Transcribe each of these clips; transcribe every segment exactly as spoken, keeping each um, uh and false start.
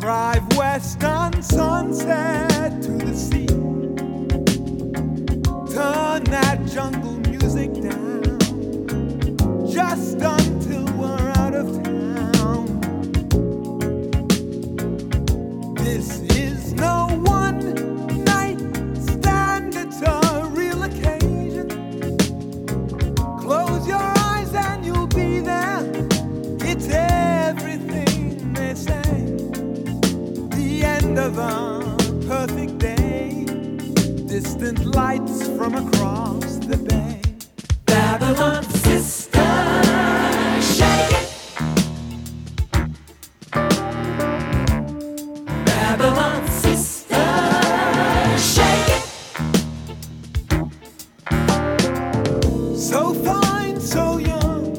Drive west on Sunset to the sea. Turn that jungle music down just until we're out of town. This is no one night stand, it's a real occasion. Close your eyes and you'll be there. It's everything they say. The end of a perfect day. Distant lights from across the bay. Babylon sister, shake it. Babylon sister, shake it. So fine, so young.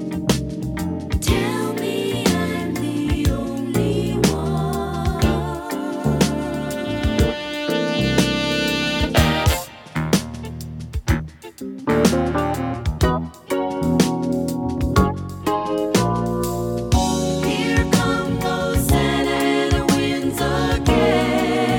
Tell me I'm the only one. Here come those Santa Ana winds again.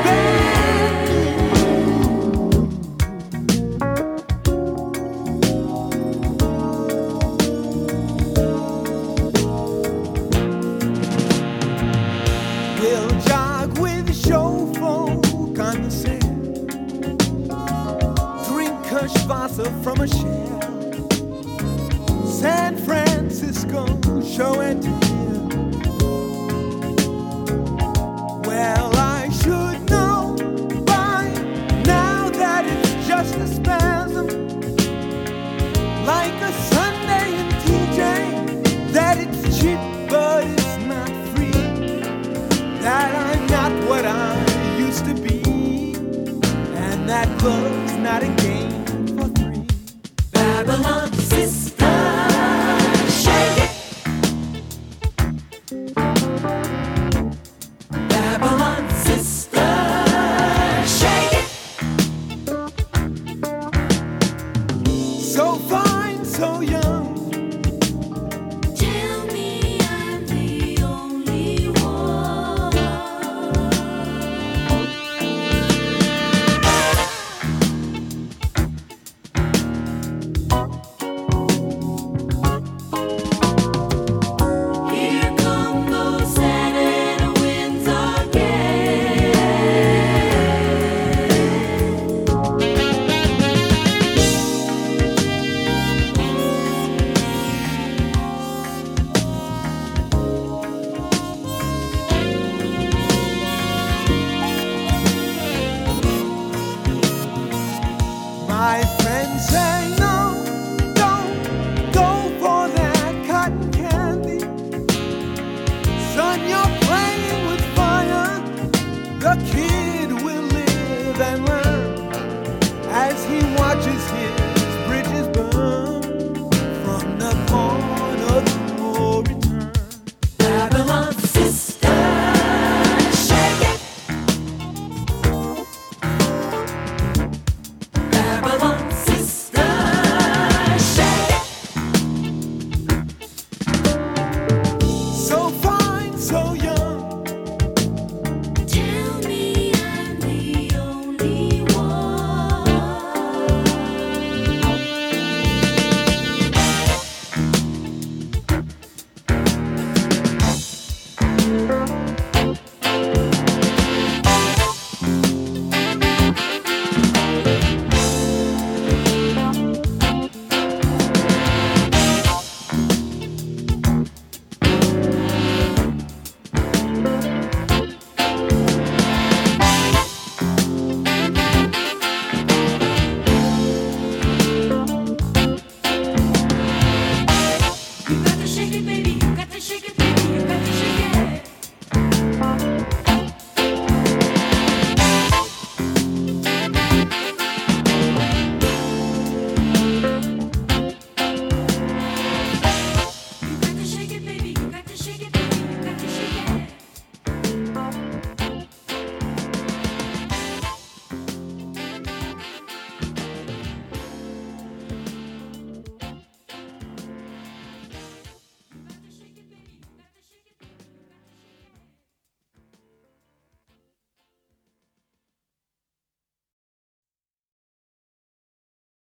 We'll jog with show folk on the sand. Drink Kirschwasser from a shell. San Francisco show and tell. Well, I should know by now that it's just a spasm, like a Sunday in T J, that it's cheap but it's not free, that I'm not what I used to be, and that love's not a game.